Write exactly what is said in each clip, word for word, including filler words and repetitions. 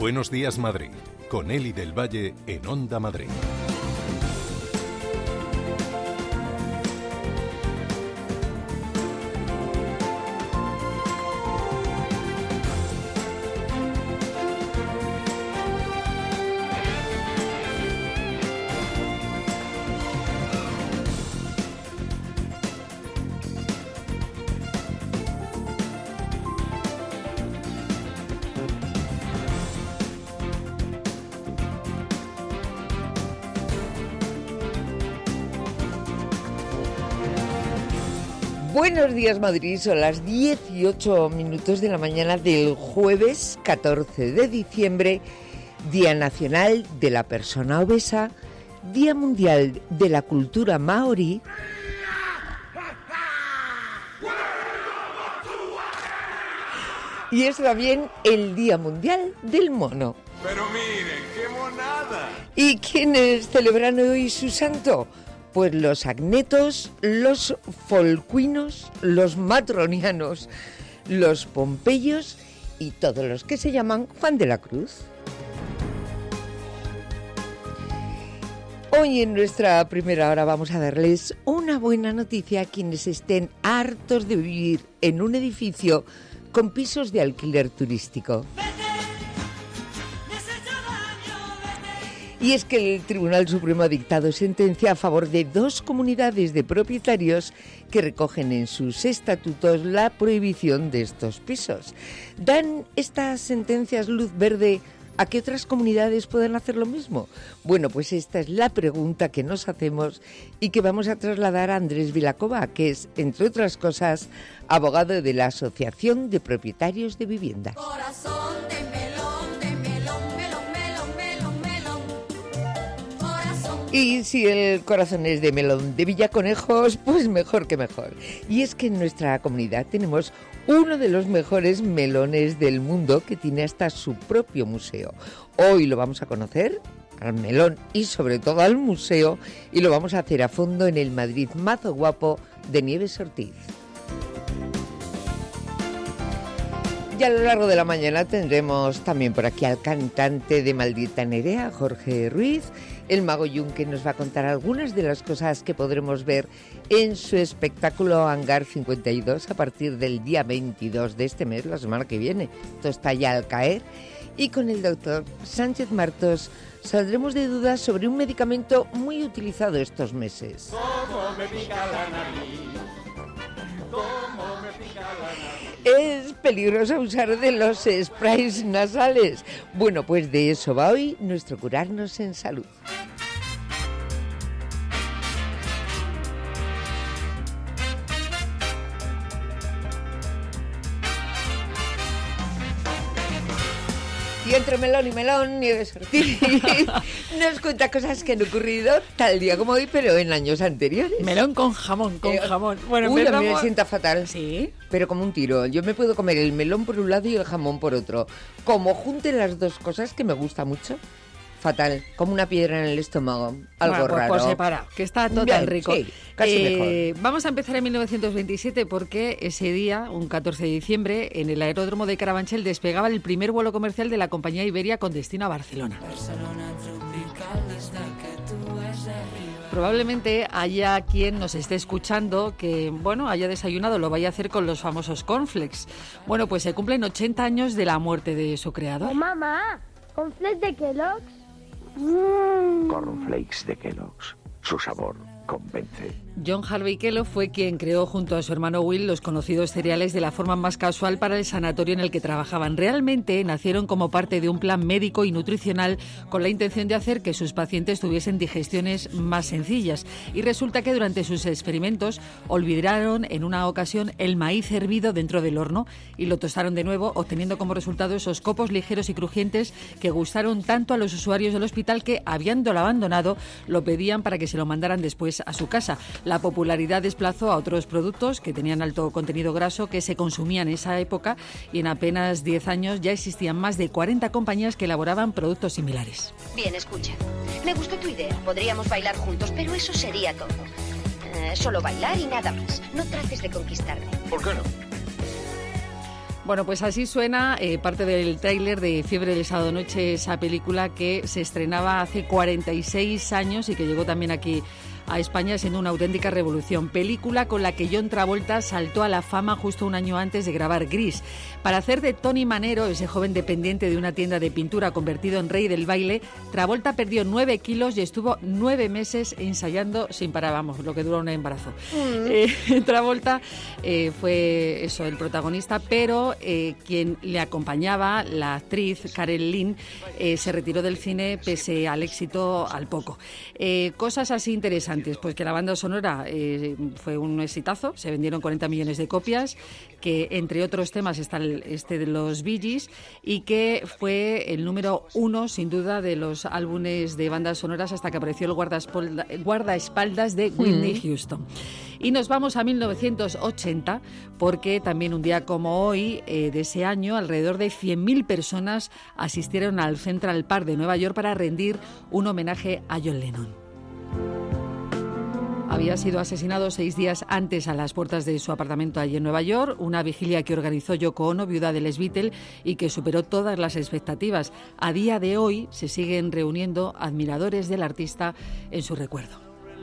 Buenos días, Madrid, con Eli del Valle en Onda Madrid. Buenos días, Madrid. Son las dieciocho minutos de la mañana del jueves catorce de diciembre, Día Nacional de la Persona Obesa, Día Mundial de la Cultura Maorí y es también el Día Mundial del Mono. Pero miren, qué monada. ¿Y quiénes celebran hoy su santo? Pues los agnetos, los folcuinos, los matronianos, los pompeyos y todos los que se llaman Juan de la Cruz. Hoy en nuestra primera hora vamos a darles una buena noticia a quienes estén hartos de vivir en un edificio con pisos de alquiler turístico. Y es que el Tribunal Supremo ha dictado sentencia a favor de dos comunidades de propietarios que recogen en sus estatutos la prohibición de estos pisos. ¿Dan estas sentencias luz verde a que otras comunidades puedan hacer lo mismo? Bueno, pues esta es la pregunta que nos hacemos y que vamos a trasladar a Andrés Vilacova, que es, entre otras cosas, abogado de la Asociación de Propietarios de Viviendas. Corazón de melón, de melón, melón, melón, melón, melón. Corazón. Y si el corazón es de melón de Villaconejos, pues mejor que mejor. Y es que en nuestra comunidad tenemos uno de los mejores melones del mundo que tiene hasta su propio museo. Hoy lo vamos a conocer, al melón y sobre todo al museo, y lo vamos a hacer a fondo en el Madrid Mazo Guapo de Nieves Ortiz. Y a lo largo de la mañana tendremos también por aquí al cantante de Maldita Nerea, Jorge Ruiz, el Mago Yunque nos va a contar algunas de las cosas que podremos ver en su espectáculo Hangar cincuenta y dos a partir del día veintidós de este mes, la semana que viene. Esto está ya al caer. Y con el doctor Sánchez Martos saldremos de dudas sobre un medicamento muy utilizado estos meses. ¿Cómo me pica la nariz? ¿Cómo me pica la nariz? Es peligroso usar de los sprays nasales. Bueno, pues de eso va hoy nuestro Curarnos en Salud. Y entre melón y melón, Nieves Ortiz nos cuenta cosas que han ocurrido tal día como hoy, pero en años anteriores. Melón con jamón, con Eh, jamón. Bueno, Uy, a mí empezamos- me sienta fatal. Sí. Pero como un tiro. Yo me puedo comer el melón por un lado y el jamón por otro. Como junte las dos cosas, que me gusta mucho, fatal. Como una piedra en el estómago. Algo Bueno, pues raro. por separado, que está total Bien, rico. sí, casi Eh, vamos a empezar en mil novecientos veintisiete porque ese día, un catorce de diciembre, en el aeródromo de Carabanchel despegaba el primer vuelo comercial de la compañía Iberia con destino a Barcelona. Probablemente haya quien nos esté escuchando que, bueno, haya desayunado, lo vaya a hacer con los famosos cornflakes. Bueno, pues se cumplen ochenta años de la muerte de su creador. Oh, mamá, ¿cornflakes de Kellogg's? Mm. Cornflakes de Kellogg's. Su sabor convence. John Harvey Kellogg fue quien creó junto a su hermano Will los conocidos cereales de la forma más casual para el sanatorio en el que trabajaban. Realmente nacieron como parte de un plan médico y nutricional con la intención de hacer que sus pacientes tuviesen digestiones más sencillas. Y resulta que durante sus experimentos olvidaron en una ocasión el maíz hervido dentro del horno y lo tostaron de nuevo, obteniendo como resultado esos copos ligeros y crujientes que gustaron tanto a los usuarios del hospital que, habiéndolo abandonado, lo pedían para que se lo mandaran después a su casa. La popularidad desplazó a otros productos que tenían alto contenido graso que se consumían en esa época y en apenas diez años ya existían más de cuarenta compañías que elaboraban productos similares. Bien, escucha. Me gustó tu idea. Podríamos bailar juntos, pero eso sería todo. Eh, solo bailar y nada más. No trates de conquistarme. ¿Por qué no? Bueno, pues así suena eh, parte del tráiler de Fiebre del sábado noche, esa película que se estrenaba hace cuarenta y seis años y que llegó también aquí a España siendo una auténtica revolución. Película con la que John Travolta saltó a la fama justo un año antes de grabar Gris. Para hacer de Tony Manero, ese joven dependiente de una tienda de pintura convertido en rey del baile, Travolta perdió nueve kilos y estuvo nueve meses ensayando sin parar, vamos, lo que dura un embarazo. Mm. Eh, Travolta eh, fue eso, el protagonista, pero eh, quien le acompañaba, la actriz Karen Lynn, eh, se retiró del cine pese al éxito al poco. Eh, cosas así interesantes. Pues que la banda sonora eh, fue un exitazo, se vendieron cuarenta millones de copias, que entre otros temas está el, este de los Bee Gees, y que fue el número uno, sin duda, de los álbumes de bandas sonoras hasta que apareció el guardaespaldas, guardaespaldas de Whitney mm. Houston. Y nos vamos a mil novecientos ochenta, porque también un día como hoy, eh, de ese año, alrededor de cien mil personas asistieron al Central Park de Nueva York para rendir un homenaje a John Lennon. Había sido asesinado seis días antes a las puertas de su apartamento allí en Nueva York, una vigilia que organizó Yoko Ono, viuda de Les Beatles, y que superó todas las expectativas. A día de hoy se siguen reuniendo admiradores del artista en su recuerdo.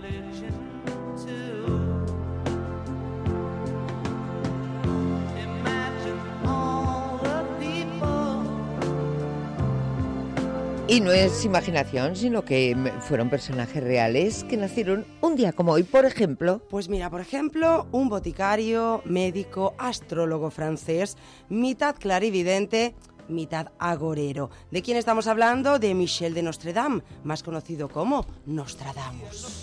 Y no es imaginación, sino que fueron personajes reales que nacieron un día como hoy, por ejemplo. Pues mira, por ejemplo, un boticario, médico, astrólogo francés, mitad clarividente, mitad agorero. ¿De quién estamos hablando? De Michel de Nostredame, más conocido como Nostradamus.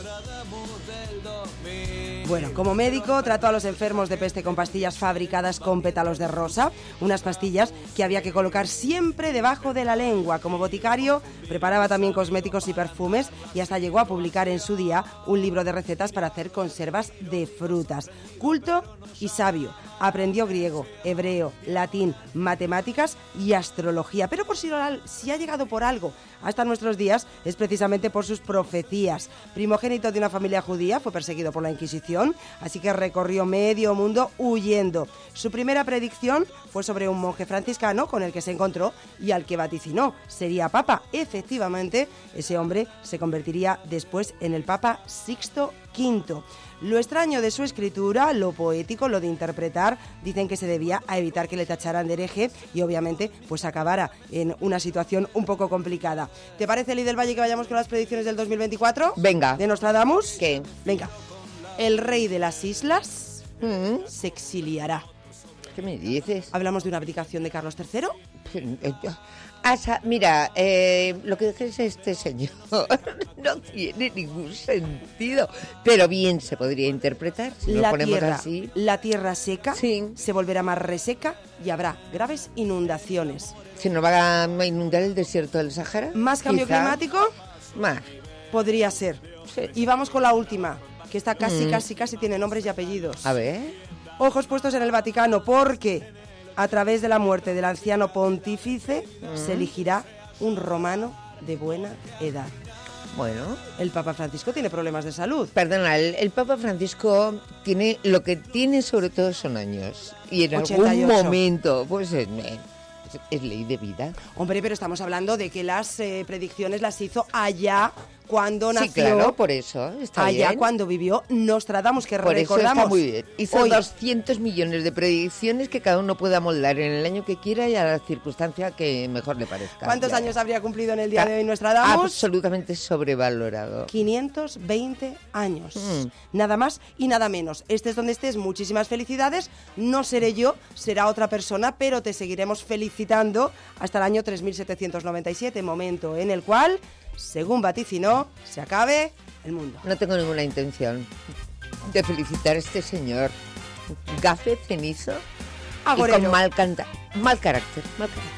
Bueno, como médico trató a los enfermos de peste con pastillas fabricadas con pétalos de rosa, unas pastillas que había que colocar siempre debajo de la lengua. Como boticario preparaba también cosméticos y perfumes y hasta llegó a publicar en su día un libro de recetas para hacer conservas de frutas. Culto y sabio. Aprendió griego, hebreo, latín, matemáticas y astrología. Pero por si, si ha llegado por algo hasta nuestros días es precisamente por sus profecías. Primogénito de una familia judía, fue perseguido por la Inquisición, así que recorrió medio mundo huyendo. Su primera predicción fue sobre un monje franciscano con el que se encontró y al que vaticinó sería papa. Efectivamente, ese hombre se convertiría después en el Papa Sixto Quinto. Lo extraño de su escritura, lo poético, lo de interpretar, dicen que se debía a evitar que le tacharan de hereje y obviamente pues acabara en una situación un poco complicada. ¿Te parece, Eli del Valle, que vayamos con las predicciones del dos mil veinticuatro? Venga. ¿De Nostradamus? ¿Qué? Venga. El rey de las islas ¿Mm? se exiliará. ¿Qué me dices? ¿Hablamos de una abdicación de Carlos tercero? Asa, mira, eh, lo que dice este señor no tiene ningún sentido, pero bien se podría interpretar si la lo ponemos tierra, así. La tierra seca sí. se volverá más reseca y habrá graves inundaciones. ¿Se nos va a inundar el desierto del Sahara? ¿Más cambio Quizá. climático? Más. Podría ser. Sí. Y vamos con la última, que está casi, mm. casi, casi tiene nombres y apellidos. A ver. Ojos puestos en el Vaticano, porque a través de la muerte del anciano pontífice mm. se elegirá un romano de buena edad. Bueno. El Papa Francisco tiene problemas de salud. Perdona, el, el Papa Francisco tiene, lo que tiene sobre todo son años. Y en ochenta y ocho. Algún momento, pues es, es ley de vida. Hombre, pero estamos hablando de que las eh, predicciones las hizo allá cuando nació. Sí, claro, por eso está allá bien. Cuando vivió Nostradamus, que por recordamos. Eso está muy bien. Hizo hoy, doscientos millones de predicciones que cada uno puede amoldar en el año que quiera y a la circunstancia que mejor le parezca. ¿Cuántos ya. años habría cumplido en el día de hoy Nostradamus? Absolutamente sobrevalorado. quinientos veinte años. Mm. Nada más y nada menos. Estés donde estés, muchísimas felicidades. No seré yo, será otra persona, pero te seguiremos felicitando hasta el año tres mil setecientos noventa y siete, momento en el cual, según vaticinó, se acabe el mundo. No tengo ninguna intención de felicitar a este señor gafe, cenizo Agorero. y con mal, canta mal carácter. Mal carácter.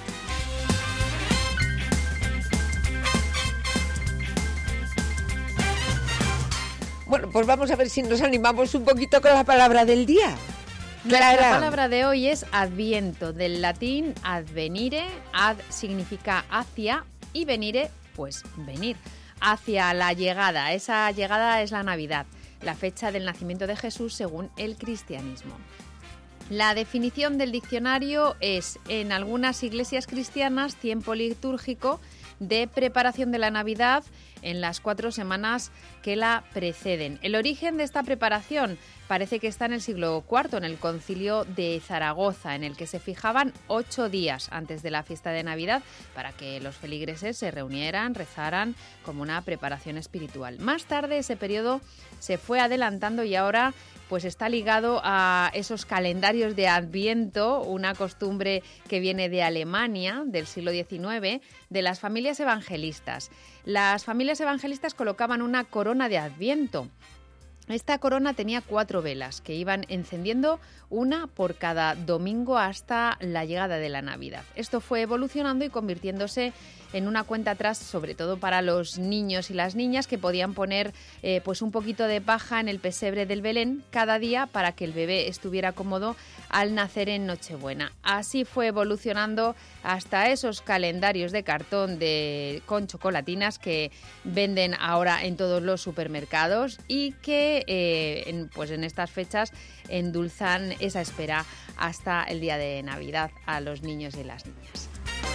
Bueno, pues vamos a ver si nos animamos un poquito con la palabra del día. Clara. La palabra de hoy es adviento, del latín advenire. Ad significa hacia y venire, pues venir, hacia la llegada. Esa llegada es la Navidad, la fecha del nacimiento de Jesús según el cristianismo. La definición del diccionario es, en algunas iglesias cristianas, tiempo litúrgico de preparación de la Navidad en las cuatro semanas que la preceden. El origen de esta preparación parece que está en el siglo cuarto, en el Concilio de Zaragoza, en el que se fijaban ocho días antes de la fiesta de Navidad para que los feligreses se reunieran, rezaran como una preparación espiritual. Más tarde ese periodo se fue adelantando y ahora pues está ligado a esos calendarios de Adviento, una costumbre que viene de Alemania, del siglo diecinueve, de las familias evangelistas. Las familias evangelistas colocaban una corona de Adviento. Esta corona tenía cuatro velas que iban encendiendo una por cada domingo hasta la llegada de la Navidad. Esto fue evolucionando y convirtiéndose en una cuenta atrás, sobre todo para los niños y las niñas, que podían poner eh, pues un poquito de paja en el pesebre del Belén cada día para que el bebé estuviera cómodo al nacer en Nochebuena. Así fue evolucionando hasta esos calendarios de cartón de, con chocolatinas que venden ahora en todos los supermercados y que eh, en, pues en estas fechas endulzan esa espera hasta el día de Navidad a los niños y las niñas.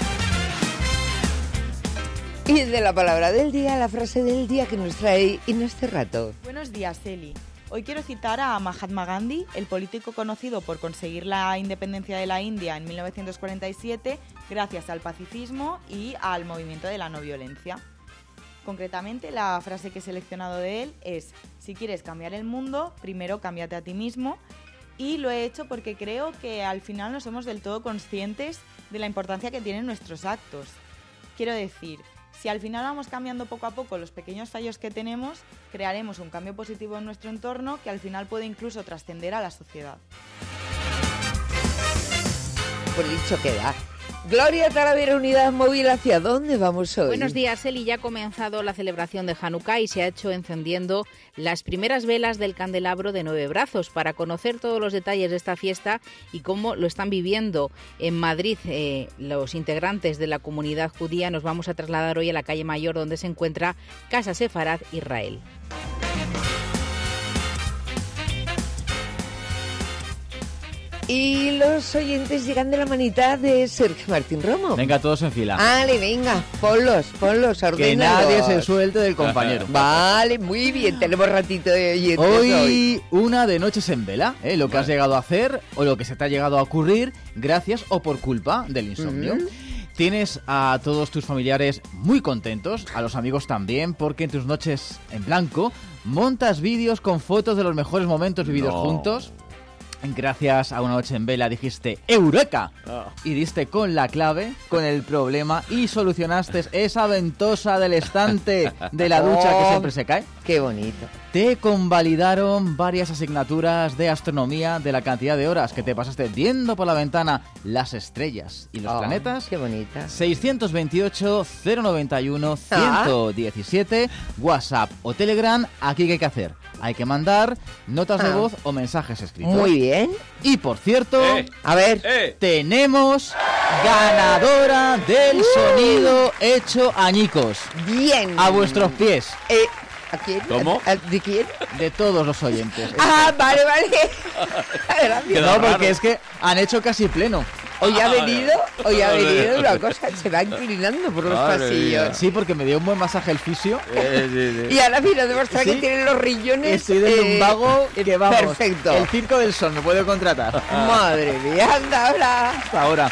Y de la palabra del día, la frase del día que nos trae Inés Cerrato. Buenos días, Eli. Hoy quiero citar a Mahatma Gandhi, el político conocido por conseguir la independencia de la India en mil novecientos cuarenta y siete gracias al pacifismo y al movimiento de la no violencia. Concretamente, la frase que he seleccionado de él es: si quieres cambiar el mundo, primero cámbiate a ti mismo. Y lo he hecho porque creo que al final no somos del todo conscientes de la importancia que tienen nuestros actos. Quiero decir, si al final vamos cambiando poco a poco los pequeños fallos que tenemos, crearemos un cambio positivo en nuestro entorno que al final puede incluso trascender a la sociedad. Por dicho queda. Gloria Talavera, Unidad Móvil, ¿hacia dónde vamos hoy? Buenos días, Eli. Ya ha comenzado la celebración de Hanukkah y se ha hecho encendiendo las primeras velas del candelabro de nueve brazos. Para conocer todos los detalles de esta fiesta y cómo lo están viviendo en Madrid eh, los integrantes de la comunidad judía, nos vamos a trasladar hoy a la calle Mayor, donde se encuentra Casa Sefarad Israel. Y los oyentes llegan de la manita de Sergio Martín Romo. Venga, todos en fila. Vale, venga, ponlos, ponlos, ordénalos. Que nadie se suelte del compañero. Vale, muy bien, tenemos ratito de oyentes hoy. Hoy Una de noches en vela, ¿eh? Lo que has llegado a hacer o lo que se te ha llegado a ocurrir gracias o por culpa del insomnio. Uh-huh. Tienes a todos tus familiares muy contentos, a los amigos también, porque en tus noches en blanco montas vídeos con fotos de los mejores momentos vividos no. juntos. Gracias a una noche en vela dijiste ¡Eureka! Oh. Y diste con la clave, con el problema y solucionaste esa ventosa del estante de la ducha oh, que siempre se cae. ¡Qué bonito! Te convalidaron varias asignaturas de astronomía de la cantidad de horas que te pasaste viendo por la ventana las estrellas y los oh, planetas. ¡Qué bonita! seiscientos veintiocho, cero noventa y uno, ciento diecisiete, ah. WhatsApp o Telegram. Aquí, ¿qué hay que hacer? Hay que mandar notas ah. de voz o mensajes escritos. Muy bien. Y por cierto, eh, a ver, eh. tenemos ganadora del sonido hecho añicos. Bien. A vuestros pies. Eh, ¿A quién? ¿Cómo? ¿A, a, ¿De quién? De todos los oyentes. Ah, vale, vale. Gracias. No, porque es que han hecho casi pleno. Hoy ha venido, hoy ha venido una cosa, se va inclinando por los Madre pasillos. Mía. Sí, porque me dio un buen masaje el fisio. Eh, sí, sí. Y ahora mira, demuestra ¿Sí? que tiene los riñones. Estoy de eh, un vago que vamos. Perfecto. El Circo del Sol me puede contratar. Madre mía, anda ahora. Hasta ahora.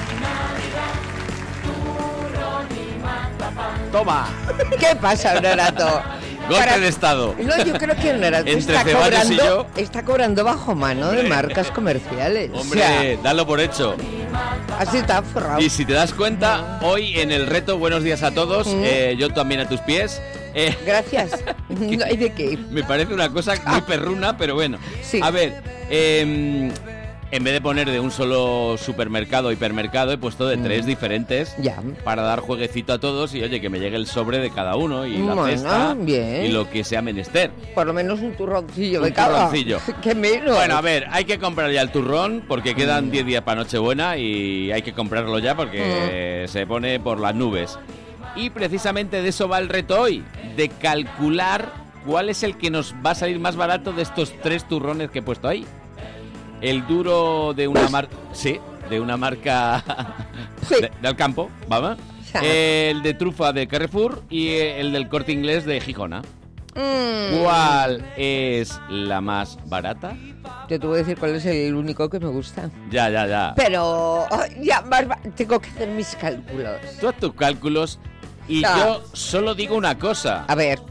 Toma. ¿Qué pasa, Honorato? Golpe Para... de estado. No, yo creo que Honorato está cobrando, está cobrando bajo mano de marcas comerciales. Hombre, o sea, dalo por hecho. Así está forrado. Y si te das cuenta, hoy en el reto Buenos días a todos, mm. eh, yo también a tus pies. Eh, Gracias. No hay de qué. Me parece una cosa muy perruna, pero bueno. Sí. A ver, eh, en vez de poner de un solo supermercado, hipermercado, he puesto de tres mm. diferentes ya. para dar jueguecito a todos y oye, que me llegue el sobre de cada uno y la bueno, cesta bien. y lo que sea menester. Por lo menos un turroncillo un de cada. turroncillo. ¿Qué menos? Bueno, a ver, hay que comprar ya el turrón porque quedan diez mm. días para Nochebuena y hay que comprarlo ya porque mm. se pone por las nubes. Y precisamente de eso va el reto hoy, de calcular cuál es el que nos va a salir más barato de estos tres turrones que he puesto ahí. el duro de una marca... Sí, de una marca Sí. de- del campo, vamos. El de trufa de Carrefour y el del Corte Inglés de Gijona. Mm. ¿Cuál es la más barata? Yo te voy a decir cuál es el único que me gusta. Ya, ya, ya. Pero oh, ya más va- tengo que hacer mis cálculos. Tú haz tus cálculos y Ya. yo solo digo una cosa. A ver.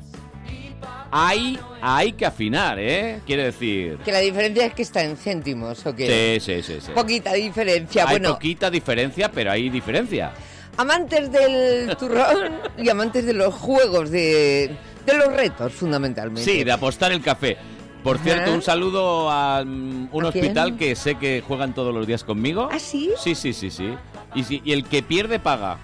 Hay, hay que afinar, ¿eh? Quiere decir... Que la diferencia es que está en céntimos, ¿o qué? Sí, sí, sí, sí. Poquita diferencia. Hay Bueno, poquita diferencia, pero hay diferencia. amantes del turrón y amantes de los juegos, de, de los retos, fundamentalmente. Sí, de apostar el café. Por Ajá. cierto, un saludo a mm, un ¿A quién? hospital que sé que juegan todos los días conmigo. ¿Ah, sí? Sí, sí, sí, sí. Y, si- y el que pierde paga.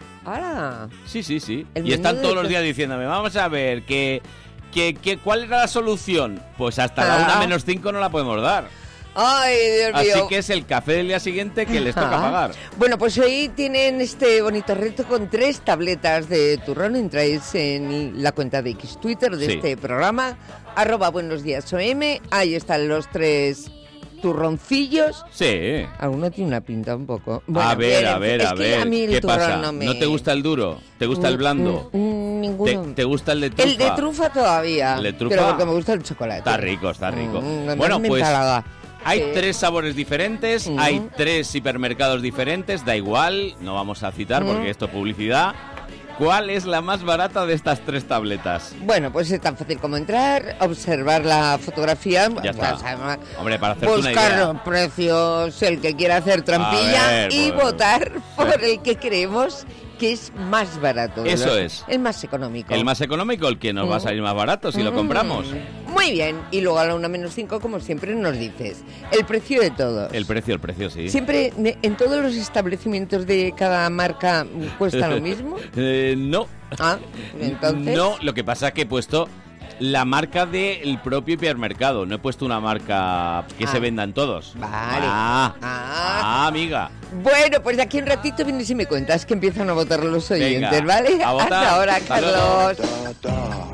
¡Hala! Sí, sí, sí. El Y están menú todos de los to- días diciéndome, vamos a ver, que, que, que ¿cuál era la solución? Pues hasta la Ah. una menos cinco no la podemos dar. ¡Ay, Dios mío! Así que es el café del día siguiente que les toca Ajá. pagar. Bueno, pues hoy tienen este bonito reto con tres tabletas de turrón. Entráis en la cuenta de X Twitter de Sí. este programa, arroba buenos días O M. Ahí están los tres turroncillos. Sí. Alguno tiene una pinta un poco. a Bueno, ver, bien, a ver, es a que ver. a mí el ¿Qué turrón pasa? No, me... ¿No te gusta el duro? ¿Te gusta el Mm, blando? mm, mm, ninguno. ¿Te, te gusta el de trufa? El de trufa todavía. El de trufa. Pero porque me gusta el chocolate. Está rico, está rico. Mm, bueno, me pues empalaga. hay Sí. tres sabores diferentes, Mm. hay tres hipermercados diferentes, da igual, no vamos a citar Mm. porque esto es publicidad. ¿Cuál es la más barata de estas tres tabletas? Bueno, pues es tan fácil como entrar, observar la fotografía, Ya está. pues, además, Hombre, para hacerte una buscar idea. los precios, el que quiera hacer trampilla A ver, y pues. votar por el que creemos que es más barato. de Eso los- es. El más económico. El más económico, el que nos va a salir más barato si lo Mm. compramos. Muy bien, y luego a la una menos cinco, como siempre nos dices, el precio de todo. El precio, el precio, sí. Siempre, ne- en todos los establecimientos de cada marca cuesta lo mismo. Eh, no. Ah, entonces... No, lo que pasa es que he puesto la marca del propio hipermercado. No he puesto una marca que Ah. se venda en todos. Vale. Ah, Ah. ah, amiga. Bueno, pues de aquí un ratito vienes y me cuentas que empiezan a votar los oyentes, Venga, ¿vale? a votar. Hasta ahora, Hasta luego. Carlos.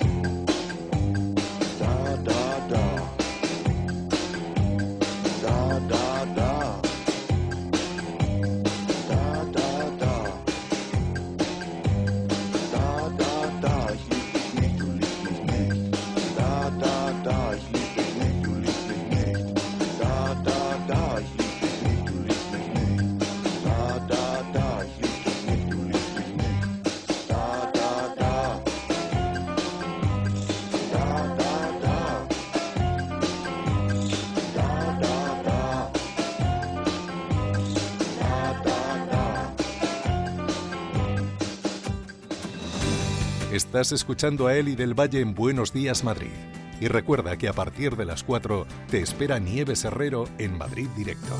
Estás escuchando a Eli del Valle en Buenos Días Madrid. Y recuerda que a partir de las cuatro te espera Nieves Herrero en Madrid Directo.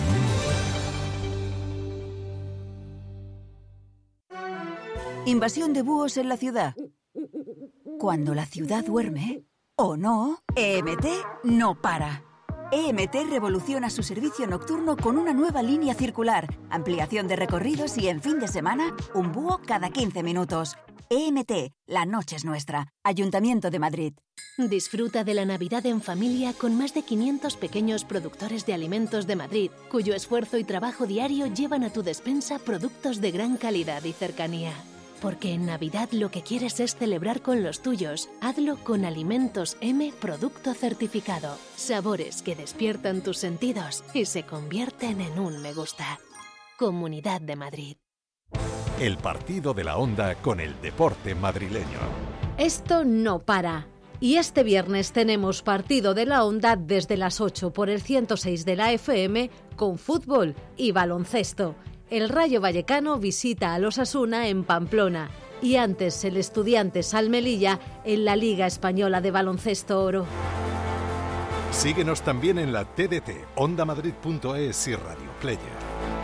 Invasión de búhos en la ciudad. Cuando la ciudad duerme, o no, E M T no para. E M T revoluciona su servicio nocturno con una nueva línea circular, ampliación de recorridos y en fin de semana, un búho cada quince minutos. E M T, la noche es nuestra. Ayuntamiento de Madrid. Disfruta de la Navidad en familia con más de quinientos pequeños productores de alimentos de Madrid, cuyo esfuerzo y trabajo diario llevan a tu despensa productos de gran calidad y cercanía. Porque en Navidad lo que quieres es celebrar con los tuyos. Hazlo con Alimentos M Producto Certificado. Sabores que despiertan tus sentidos y se convierten en un me gusta. Comunidad de Madrid. El partido de la Onda con el deporte madrileño. Esto no para. Y este viernes tenemos partido de la Onda desde las ocho por el ciento seis de la F M con fútbol y baloncesto. El Rayo Vallecano visita al Osasuna en Pamplona y antes el Estudiantes al Melilla en la Liga Española de Baloncesto Oro. Síguenos también en la T D T, onda madrid punto es y Radio Player.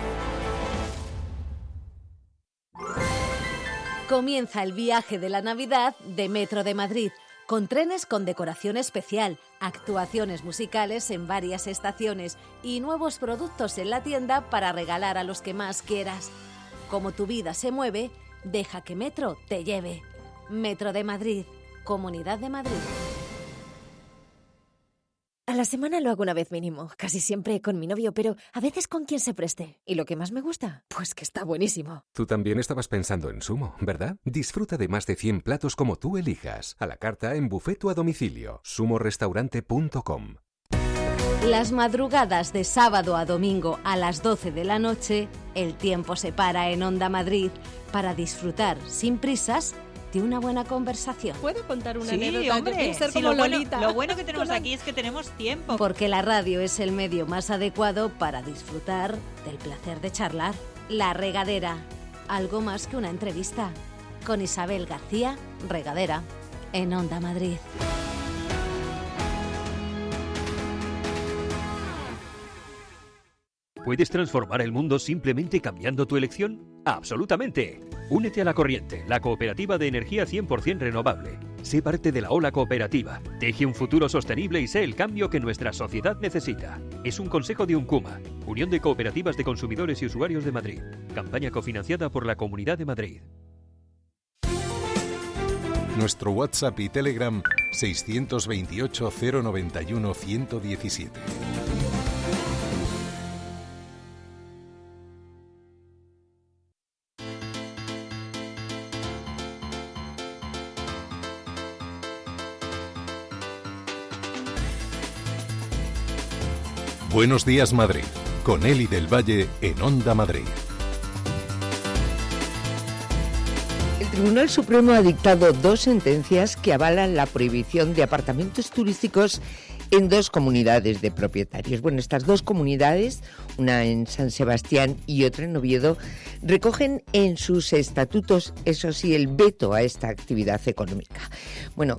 Comienza el viaje de la Navidad de Metro de Madrid, con trenes con decoración especial, actuaciones musicales en varias estaciones y nuevos productos en la tienda para regalar a los que más quieras. Como tu vida se mueve, deja que Metro te lleve. Metro de Madrid, Comunidad de Madrid. A la semana lo hago una vez mínimo, casi siempre con mi novio, pero a veces con quien se preste. ¿Y lo que más me gusta? Pues que está buenísimo. Tú también estabas pensando en Sumo, ¿verdad? Disfruta de más de cien platos como tú elijas, a la carta, en buffet o a domicilio. sumo restaurante punto com. Las madrugadas de sábado a domingo a las doce de la noche, el tiempo se para en Onda Madrid para disfrutar sin prisas de una buena conversación. ¿Puedo contar una Sí, anécdota? hombre, Yo quiero ser sí, como lo, bueno, Lolita. lo bueno que tenemos aquí es que tenemos tiempo. Porque la radio es el medio más adecuado para disfrutar del placer de charlar. La Regadera, algo más que una entrevista. Con Isabel García Regadera, en Onda Madrid. ¿Puedes transformar el mundo simplemente cambiando tu elección? ¡Absolutamente! Únete a La Corriente, la cooperativa de energía cien por ciento renovable. Sé parte de la ola cooperativa. Teje un futuro sostenible y sé el cambio que nuestra sociedad necesita. Es un consejo de UNCUMA, Unión de Cooperativas de Consumidores y Usuarios de Madrid. Campaña cofinanciada por la Comunidad de Madrid. Nuestro WhatsApp y Telegram seiscientos veintiocho cero noventa y uno ciento diecisiete. Buenos días, Madrid, con Eli del Valle en Onda Madrid. El Tribunal Supremo ha dictado dos sentencias que avalan la prohibición de apartamentos turísticos en dos comunidades de propietarios. Bueno, estas dos comunidades, una en San Sebastián y otra en Oviedo, recogen en sus estatutos, eso sí, el veto a esta actividad económica. Bueno,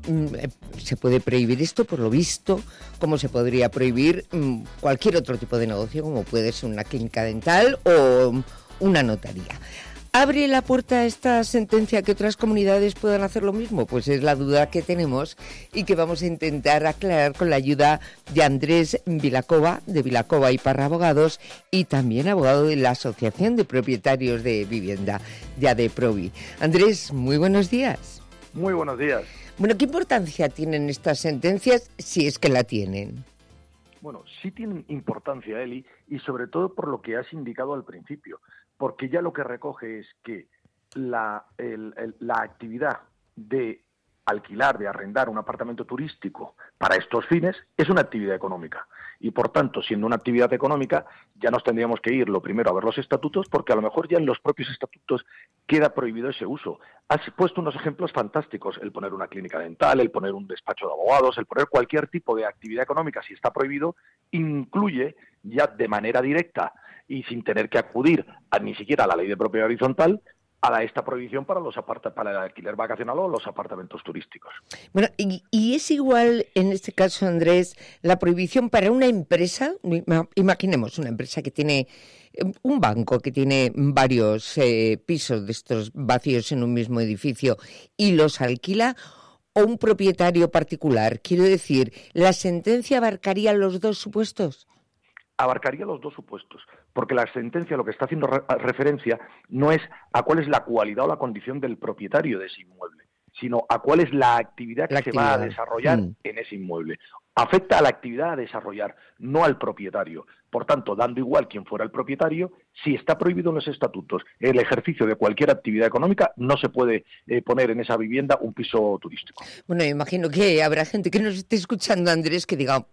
se puede prohibir esto, por lo visto, como se podría prohibir cualquier otro tipo de negocio, como puede ser una clínica dental o una notaría. ¿Abre la puerta a esta sentencia a que otras comunidades puedan hacer lo mismo? Pues es la duda que tenemos y que vamos a intentar aclarar con la ayuda de Andrés Vilacova, de Vilacova y Parra Abogados, y también abogado de la Asociación de Propietarios de Vivienda, de ADEPROVI. Andrés, muy buenos días. Muy buenos días. Bueno, ¿qué importancia tienen estas sentencias, si es que la tienen? Bueno, sí tienen importancia, Eli, y sobre todo por lo que has indicado al principio, porque ya lo que recoge es que la, el, el, la actividad de alquilar, de arrendar un apartamento turístico para estos fines es una actividad económica. Y por tanto, siendo una actividad económica, ya nos tendríamos que ir lo primero a ver los estatutos, porque a lo mejor ya en los propios estatutos queda prohibido ese uso. Has puesto unos ejemplos fantásticos, el poner una clínica dental, el poner un despacho de abogados, el poner cualquier tipo de actividad económica, si está prohibido, incluye ya de manera directa y sin tener que acudir a, ni siquiera a la ley de propiedad horizontal, a la, esta prohibición para los aparta, para el alquiler vacacional o los apartamentos turísticos. Bueno, y, y es igual en este caso, Andrés, la prohibición para una empresa, imaginemos una empresa que tiene un banco que tiene varios eh, pisos de estos vacíos en un mismo edificio y los alquila, o un propietario particular. Quiero decir, ¿la sentencia abarcaría los dos supuestos? Abarcaría los dos supuestos, porque la sentencia lo que está haciendo re- referencia no es a cuál es la cualidad o la condición del propietario de ese inmueble, sino a cuál es la actividad que la actividad. se va a desarrollar mm. en ese inmueble. Afecta a la actividad a desarrollar, no al propietario. Por tanto, dando igual quién fuera el propietario, si está prohibido en los estatutos el ejercicio de cualquier actividad económica, no se puede eh, poner en esa vivienda un piso turístico. Bueno, imagino que habrá gente que nos esté escuchando, Andrés, que diga,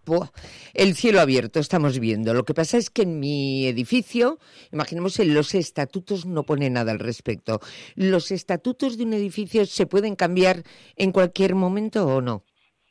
el cielo abierto, estamos viendo. Lo que pasa es que en mi edificio, imaginemos, en los estatutos no pone nada al respecto. ¿Los estatutos de un edificio se pueden cambiar en cualquier momento o no?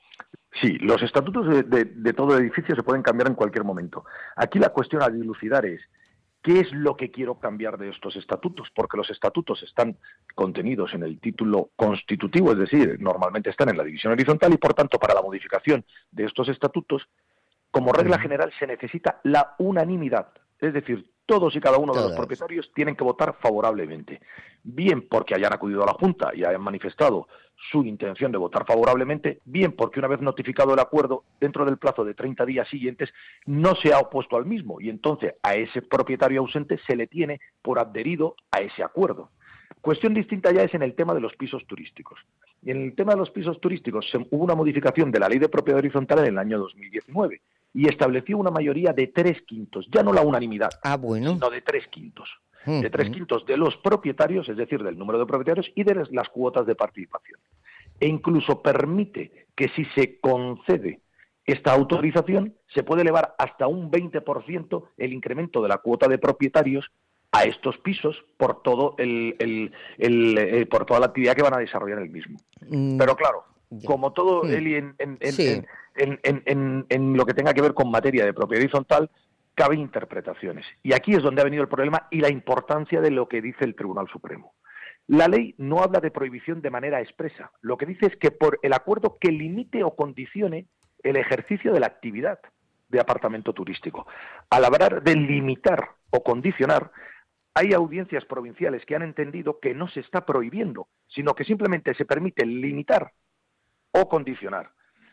Sí, los estatutos de, de, de todo edificio se pueden cambiar en cualquier momento. Aquí la cuestión a dilucidar es, ¿qué es lo que quiero cambiar de estos estatutos? Porque los estatutos están contenidos en el título constitutivo, es decir, normalmente están en la división horizontal y, por tanto, para la modificación de estos estatutos, como regla general, se necesita la unanimidad. Es decir, todos y cada uno Todos. de los propietarios tienen que votar favorablemente. Bien porque hayan acudido a la Junta y hayan manifestado su intención de votar favorablemente, bien porque una vez notificado el acuerdo, dentro del plazo de treinta días siguientes, no se ha opuesto al mismo y entonces a ese propietario ausente se le tiene por adherido a ese acuerdo. Cuestión distinta ya es en el tema de los pisos turísticos. Y en el tema de los pisos turísticos se, hubo una modificación de la Ley de Propiedad Horizontal en el año dos mil diecinueve y estableció una mayoría de tres quintos, ya no la unanimidad, ah, bueno. sino de tres quintos. Uh-huh. De tres quintos de los propietarios, es decir, del número de propietarios y de las cuotas de participación. E incluso permite que si se concede esta autorización, se puede elevar hasta un veinte por ciento el incremento de la cuota de propietarios a estos pisos por todo el, el, el, el por toda la actividad que van a desarrollar el mismo. Mm. Pero claro, yeah. como todo, mm. Eli, en, en, en, sí. en, en, en, en lo que tenga que ver con materia de propiedad horizontal, caben interpretaciones. Y aquí es donde ha venido el problema y la importancia de lo que dice el Tribunal Supremo. La ley no habla de prohibición de manera expresa. Lo que dice es que por el acuerdo que limite o condicione el ejercicio de la actividad de apartamento turístico. Al hablar de limitar o condicionar, hay audiencias provinciales que han entendido que no se está prohibiendo, sino que simplemente se permite limitar o condicionar.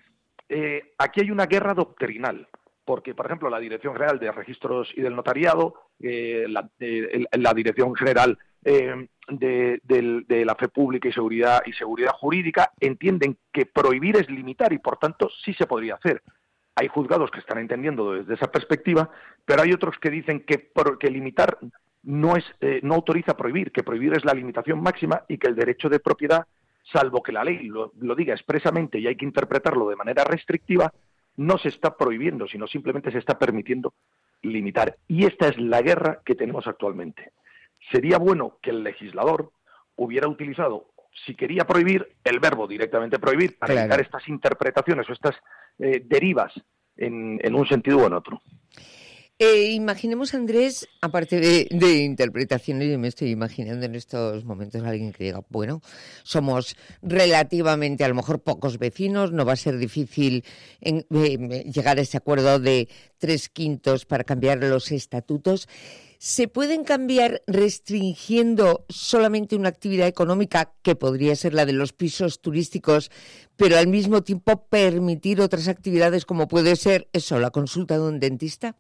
Eh, aquí hay una guerra doctrinal, porque, por ejemplo, la Dirección General de Registros y del Notariado, eh, la, eh, la Dirección General eh, de, de, de la Fe Pública y Seguridad y Seguridad Jurídica entienden que prohibir es limitar y, por tanto, sí se podría hacer. Hay juzgados que están entendiendo desde esa perspectiva, pero hay otros que dicen que, que limitar no, es, eh, no autoriza a prohibir, que prohibir es la limitación máxima y que el derecho de propiedad, salvo que la ley lo, lo diga expresamente y hay que interpretarlo de manera restrictiva, no se está prohibiendo, sino simplemente se está permitiendo limitar. Y esta es la guerra que tenemos actualmente. Sería bueno que el legislador hubiera utilizado, si quería prohibir, el verbo directamente prohibir, para Claro. evitar estas interpretaciones o estas eh, derivas en, en un sentido o en otro. Eh, imaginemos, Andrés, aparte de, de interpretaciones, yo me estoy imaginando en estos momentos a alguien que diga, bueno, somos relativamente, a lo mejor, pocos vecinos, no va a ser difícil en, eh, llegar a ese acuerdo de tres quintos para cambiar los estatutos. ¿Se pueden cambiar restringiendo solamente una actividad económica, que podría ser la de los pisos turísticos, pero al mismo tiempo permitir otras actividades como puede ser eso, la consulta de un dentista?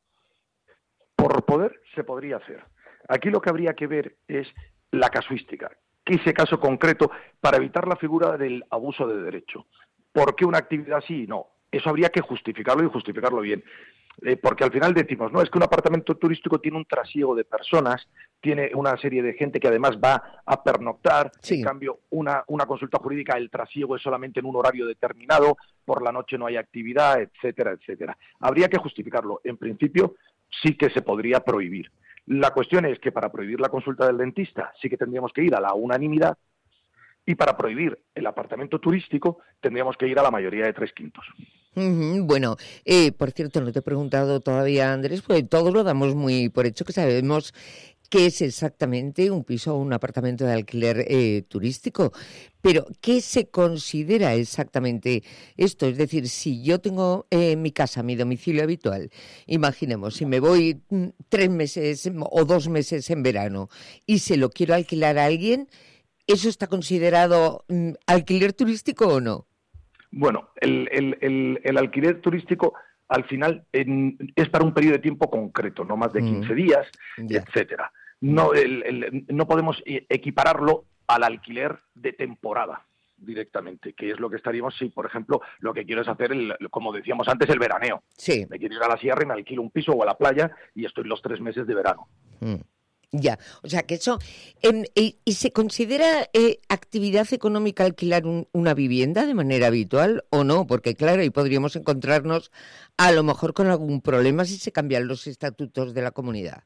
Por poder se podría hacer. Aquí lo que habría que ver es la casuística. ¿Qué es ese caso concreto para evitar la figura del abuso de derecho? ¿Por qué una actividad sí y no? Eso habría que justificarlo y justificarlo bien. Eh, porque al final decimos, no, es que un apartamento turístico tiene un trasiego de personas, tiene una serie de gente que además va a pernoctar, sí. En cambio una, una consulta jurídica, el trasiego es solamente en un horario determinado, por la noche no hay actividad, etcétera, etcétera. Habría que justificarlo. En principio sí que se podría prohibir. La cuestión es que para prohibir la consulta del dentista sí que tendríamos que ir a la unanimidad y para prohibir el apartamento turístico tendríamos que ir a la mayoría de tres quintos. Uh-huh. Bueno, eh, por cierto, no te he preguntado todavía, Andrés, pues todos lo damos muy por hecho que sabemos qué es exactamente un piso o un apartamento de alquiler eh, turístico, pero ¿qué se considera exactamente esto? Es decir, si yo tengo eh, mi casa, mi domicilio habitual, imaginemos, si me voy mm, tres meses o dos meses en verano y se lo quiero alquilar a alguien, ¿eso está considerado mm, alquiler turístico o no? Bueno, el, el, el, el alquiler turístico al final en, es para un periodo de tiempo concreto, no más de quince mm. días, yeah. etcétera. No, el, el, no podemos equipararlo al alquiler de temporada directamente, que es lo que estaríamos si, por ejemplo, lo que quiero es hacer, el, como decíamos antes, el veraneo. Sí. Me quiero ir a la sierra y me alquilo un piso o a la playa y estoy los tres meses de verano. Mm. Ya, o sea que eso... Eh, eh, ¿Y se considera eh, actividad económica alquilar un, una vivienda de manera habitual o no? Porque claro, ahí podríamos encontrarnos a lo mejor con algún problema si se cambian los estatutos de la comunidad.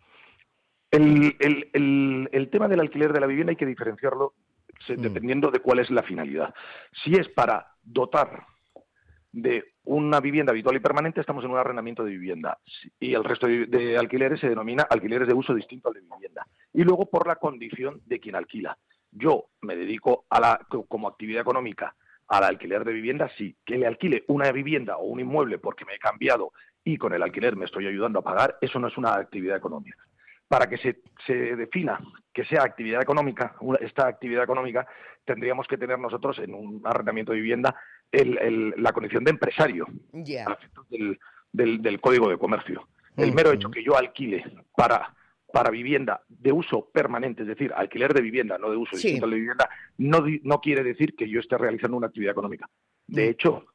El, el, el, el tema del alquiler de la vivienda hay que diferenciarlo se, mm. dependiendo de cuál es la finalidad. Si es para dotar de una vivienda habitual y permanente, estamos en un arrendamiento de vivienda y el resto de, de alquileres se denomina alquileres de uso distinto al de vivienda. Y luego por la condición de quien alquila. Yo me dedico a la, como actividad económica al alquiler de vivienda, sí. Que le alquile una vivienda o un inmueble porque me he cambiado y con el alquiler me estoy ayudando a pagar, eso no es una actividad económica. Para que se, se defina que sea actividad económica, esta actividad económica, tendríamos que tener nosotros en un arrendamiento de vivienda el, el, la condición de empresario, yeah. a efectos del, del, del Código de Comercio. El uh-huh. mero hecho que yo alquile para, para vivienda de uso permanente, es decir, alquiler de vivienda, no de uso sí. distinto al de vivienda, no, no quiere decir que yo esté realizando una actividad económica. De uh-huh. hecho,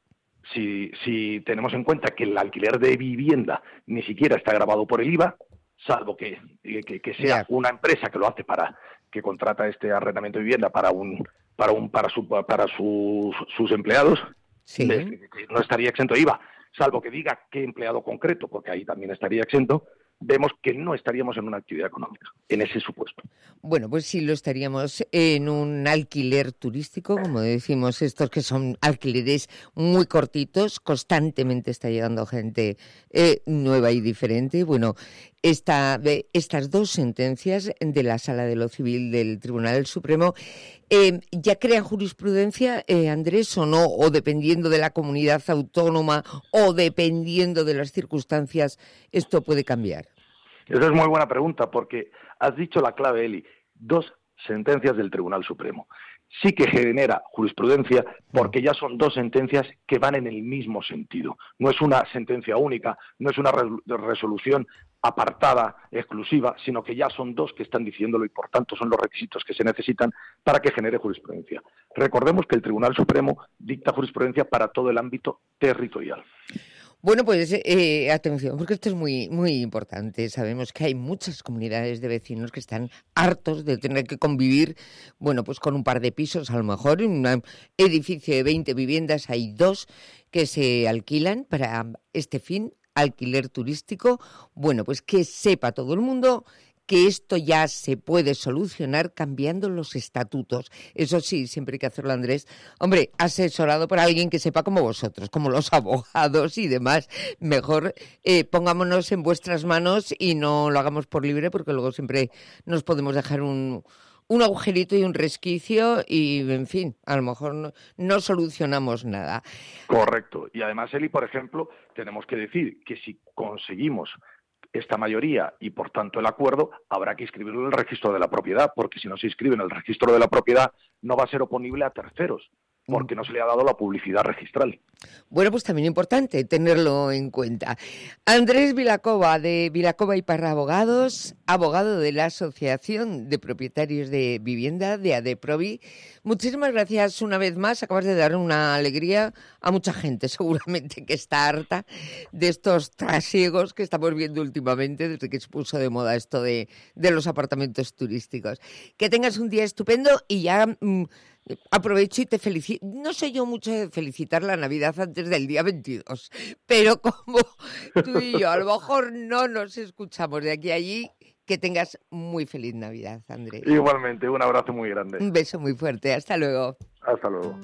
si, si tenemos en cuenta que el alquiler de vivienda ni siquiera está grabado por el I V A, salvo que, que, que sea una empresa que lo hace para, que contrata este arrendamiento de vivienda para un, para un, para su, para sus, sus empleados, sí. de, no estaría exento de I V A, salvo que diga qué empleado concreto, porque ahí también estaría exento. Vemos que no estaríamos en una actividad económica, en ese supuesto. Bueno, pues sí lo estaríamos en un alquiler turístico, como decimos, estos que son alquileres muy cortitos, constantemente está llegando gente eh, nueva y diferente. Bueno, esta, estas dos sentencias de la Sala de lo Civil del Tribunal Supremo eh, ya crean jurisprudencia, eh, Andrés, o no, o dependiendo de la comunidad autónoma o dependiendo de las circunstancias, esto puede cambiar. Esa es muy buena pregunta, porque has dicho la clave, Eli. Dos sentencias del Tribunal Supremo. Sí que genera jurisprudencia porque ya son dos sentencias que van en el mismo sentido. No es una sentencia única, no es una resolución apartada, exclusiva, sino que ya son dos que están diciéndolo y por tanto son los requisitos que se necesitan para que genere jurisprudencia. Recordemos que el Tribunal Supremo dicta jurisprudencia para todo el ámbito territorial. Bueno, pues eh, atención, porque esto es muy, muy importante. Sabemos que hay muchas comunidades de vecinos que están hartos de tener que convivir, bueno, pues con un par de pisos, a lo mejor en un edificio de veinte viviendas hay dos que se alquilan para este fin, alquiler turístico. Bueno, pues que sepa todo el mundo que esto ya se puede solucionar cambiando los estatutos. Eso sí, siempre hay que hacerlo, Andrés. Hombre, asesorado por alguien que sepa como vosotros, como los abogados y demás. Mejor eh, pongámonos en vuestras manos y no lo hagamos por libre, porque luego siempre nos podemos dejar un, un agujerito y un resquicio y, en fin, a lo mejor no, no solucionamos nada. Correcto. Y además, Eli, por ejemplo, tenemos que decir que si conseguimos esta mayoría y, por tanto, el acuerdo, habrá que inscribirlo en el registro de la propiedad, porque si no se inscribe en el registro de la propiedad no va a ser oponible a terceros, porque no se le ha dado la publicidad registral. Bueno, pues también importante tenerlo en cuenta. Andrés Vilacova, de Vilacova y Parra Abogados, abogado de la Asociación de Propietarios de Vivienda, de ADEPROVI. Muchísimas gracias una vez más. Acabas de dar una alegría a mucha gente, seguramente, que está harta de estos trasiegos que estamos viendo últimamente, desde que se puso de moda esto de, de los apartamentos turísticos. Que tengas un día estupendo y ya... Mmm, aprovecho y te felicito. No sé yo mucho de felicitar la Navidad antes del día veintidós, pero como tú y yo a lo mejor no nos escuchamos de aquí a allí, que tengas muy feliz Navidad, Andrés. Igualmente, un abrazo muy grande. Un beso muy fuerte. Hasta luego. Hasta luego.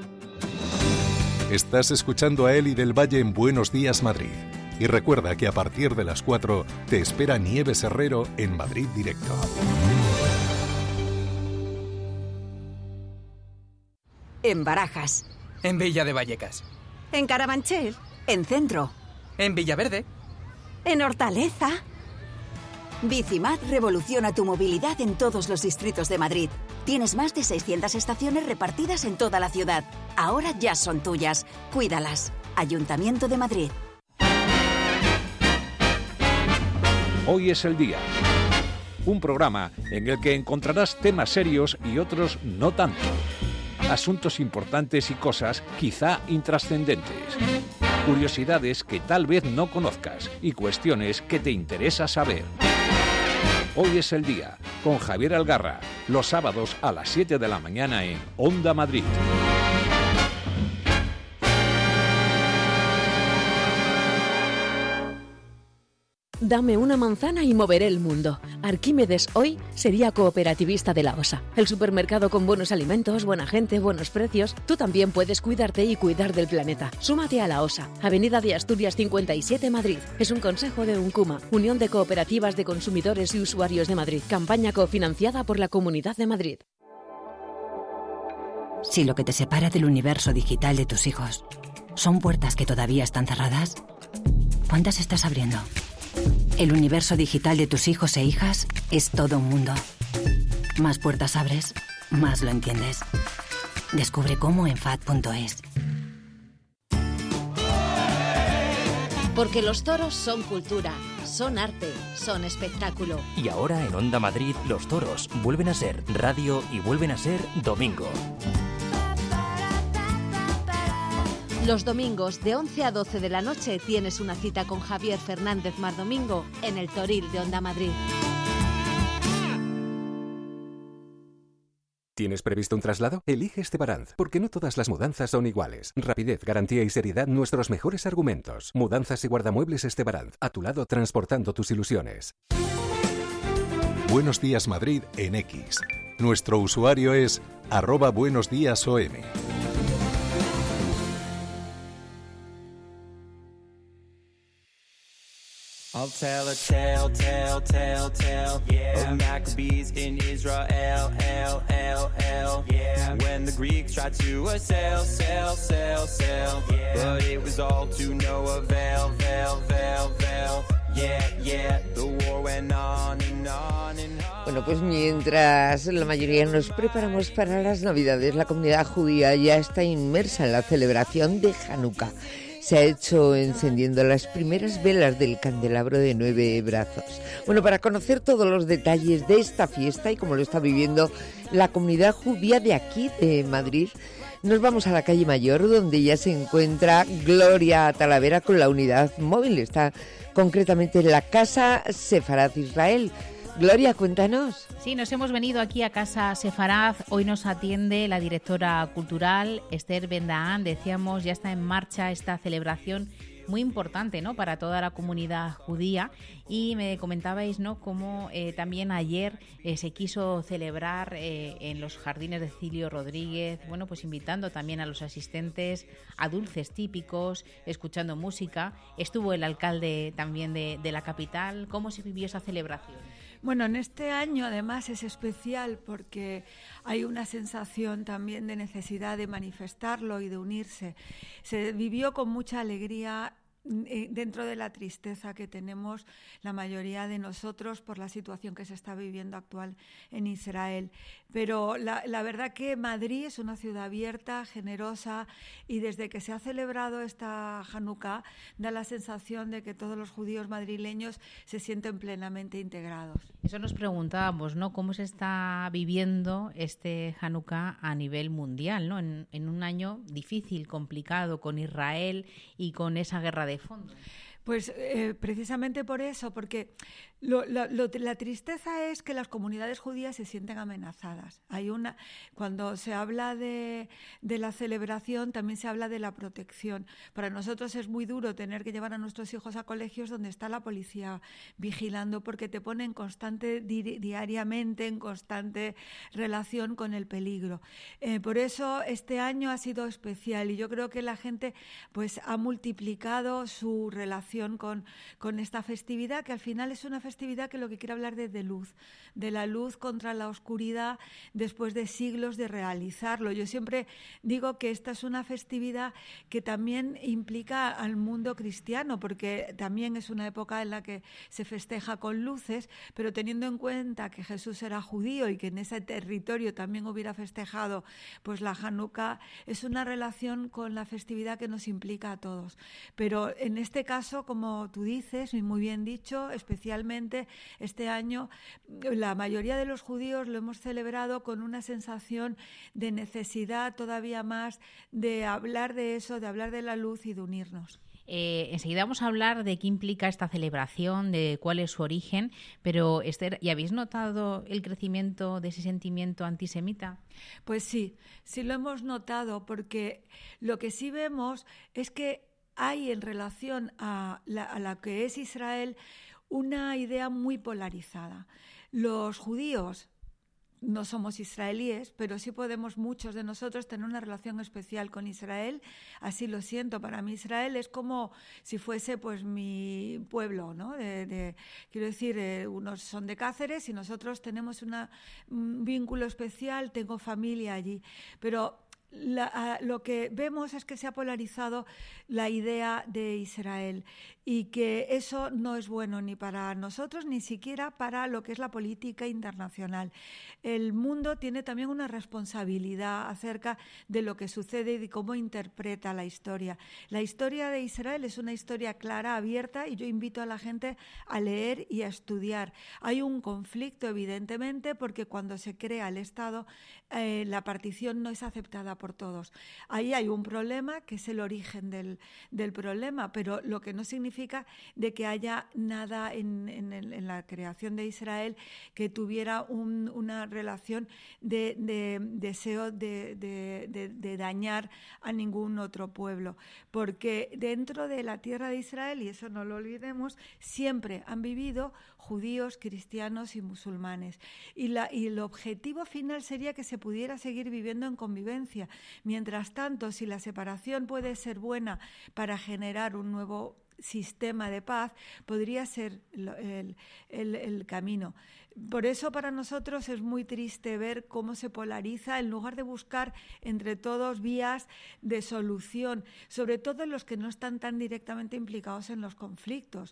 Estás escuchando a Eli del Valle en Buenos Días, Madrid. Y recuerda que a partir de las cuatro te espera Nieves Herrero en Madrid Directo. En Barajas. En Villa de Vallecas. En Carabanchel. En Centro. En Villaverde. En Hortaleza. Bicimat revoluciona tu movilidad en todos los distritos de Madrid. Tienes más de seiscientas estaciones repartidas en toda la ciudad. Ahora ya son tuyas. Cuídalas. Ayuntamiento de Madrid. Hoy es el día. Un programa en el que encontrarás temas serios y otros no tanto. Asuntos importantes y cosas quizá intrascendentes. Curiosidades que tal vez no conozcas y cuestiones que te interesa saber. Hoy es el día, con Javier Algarra, los sábados a las siete de la mañana en Onda Madrid. Dame una manzana y moveré el mundo. Arquímedes hoy sería cooperativista de la OSA. El supermercado con buenos alimentos, buena gente, buenos precios. Tú también puedes cuidarte y cuidar del planeta. Súmate a la OSA. Avenida de Asturias cincuenta y siete, Madrid. Es un consejo de UNCUMA, Unión de Cooperativas de Consumidores y Usuarios de Madrid. Campaña cofinanciada por la Comunidad de Madrid. Si lo que te separa del universo digital de tus hijos son puertas que todavía están cerradas, ¿cuántas estás abriendo? El universo digital de tus hijos e hijas es todo un mundo. Más puertas abres, más lo entiendes. Descubre cómo en F A D punto es. Porque los toros son cultura, son arte, son espectáculo. Y ahora en Onda Madrid los toros vuelven a ser radio y vuelven a ser domingo. Los domingos de once a doce de la noche tienes una cita con Javier Fernández Mardomingo en el Toril de Onda Madrid. ¿Tienes previsto un traslado? Elige Estebaranz, porque no todas las mudanzas son iguales. Rapidez, garantía y seriedad, nuestros mejores argumentos. Mudanzas y guardamuebles Estebaranz, a tu lado transportando tus ilusiones. Buenos Días Madrid en X. Nuestro usuario es arroba buenos días O M. I'll tell a tale, tale, tale, tale, yeah. Of Maccabees in Israel, L, L, L, yeah. When the Greeks tried to assail, sail, sail, sail, yeah. But it was all to no avail, veil, veil, veil, yeah, yeah. The war went on and on and on. Bueno, pues mientras la mayoría nos preparamos para las Navidades, la comunidad judía ya está inmersa en la celebración de Hanukkah. Se ha hecho encendiendo las primeras velas del candelabro de nueve brazos. Bueno, para conocer todos los detalles de esta fiesta y cómo lo está viviendo la comunidad judía de aquí, de Madrid, nos vamos a la calle Mayor, donde ya se encuentra Gloria Talavera con la unidad móvil. Está concretamente en la Casa Sefarad Israel. Gloria, cuéntanos. Sí, nos hemos venido aquí a Casa Sefarad. Hoy nos atiende la directora cultural, Esther Ben-Dahán. Decíamos, ya está en marcha esta celebración muy importante, ¿no?, para toda la comunidad judía. Y me comentabais, ¿no?, cómo eh, también ayer eh, se quiso celebrar eh, en los jardines de Cilio Rodríguez, bueno, pues invitando también a los asistentes a dulces típicos, escuchando música. Estuvo el alcalde también de, de la capital. ¿Cómo se vivió esa celebración? Bueno, en este año además es especial porque hay una sensación también de necesidad de manifestarlo y de unirse. Se vivió con mucha alegría dentro de la tristeza que tenemos la mayoría de nosotros por la situación que se está viviendo actual en Israel. Pero la, la verdad que Madrid es una ciudad abierta, generosa, y desde que se ha celebrado esta Hanukkah da la sensación de que todos los judíos madrileños se sienten plenamente integrados. Eso nos preguntábamos, ¿no?, cómo se está viviendo este Hanukkah a nivel mundial, ¿no?, en, en un año difícil, complicado, con Israel y con esa guerra de fondo. Pues eh, precisamente por eso, porque lo, lo, lo, la tristeza es que las comunidades judías se sienten amenazadas. Hay una, cuando se habla de, de la celebración, también se habla de la protección. Para nosotros es muy duro tener que llevar a nuestros hijos a colegios donde está la policía vigilando, porque te pone en constante, di, diariamente, en constante relación con el peligro. Eh, por eso este año ha sido especial y yo creo que la gente pues ha multiplicado su relación Con, con esta festividad, que al final es una festividad que lo que quiere hablar de, de luz, de la luz contra la oscuridad después de siglos de realizarlo. Yo siempre digo que esta es una festividad que también implica al mundo cristiano, porque también es una época en la que se festeja con luces, pero teniendo en cuenta que Jesús era judío y que en ese territorio también hubiera festejado pues la Hanukkah, es una relación con la festividad que nos implica a todos. Pero en este caso, como tú dices, y muy bien dicho, especialmente este año, la mayoría de los judíos lo hemos celebrado con una sensación de necesidad todavía más de hablar de eso, de hablar de la luz y de unirnos. Eh, enseguida vamos a hablar de qué implica esta celebración, de cuál es su origen, pero Esther, ¿y habéis notado el crecimiento de ese sentimiento antisemita? Pues sí, sí lo hemos notado, porque lo que sí vemos es que hay en relación a la, a la que es Israel una idea muy polarizada. Los judíos no somos israelíes, pero sí podemos muchos de nosotros tener una relación especial con Israel. Así lo siento. Para mí Israel es como si fuese pues mi pueblo, ¿no? De, de, quiero decir, eh, unos son de Cáceres y nosotros tenemos una, un vínculo especial, tengo familia allí. Pero La, lo que vemos es que se ha polarizado la idea de Israel y que eso no es bueno ni para nosotros ni siquiera para lo que es la política internacional. El mundo tiene también una responsabilidad acerca de lo que sucede y de cómo interpreta la historia. La historia de Israel es una historia clara, abierta, y yo invito a la gente a leer y a estudiar. Hay un conflicto, evidentemente, porque cuando se crea el Estado, eh, la partición no es aceptada por todos. Ahí hay un problema que es el origen del, del problema, pero lo que no significa de que haya nada en, en, el, en la creación de Israel que tuviera un, una relación de, de deseo de, de, de, de dañar a ningún otro pueblo, porque dentro de la tierra de Israel, y eso no lo olvidemos, siempre han vivido judíos, cristianos y musulmanes, y, la, y el objetivo final sería que se pudiera seguir viviendo en convivencia. Mientras tanto, si la separación puede ser buena para generar un nuevo sistema de paz, podría ser el, el, el camino. Por eso para nosotros es muy triste ver cómo se polariza en lugar de buscar entre todos vías de solución, sobre todo los que no están tan directamente implicados en los conflictos,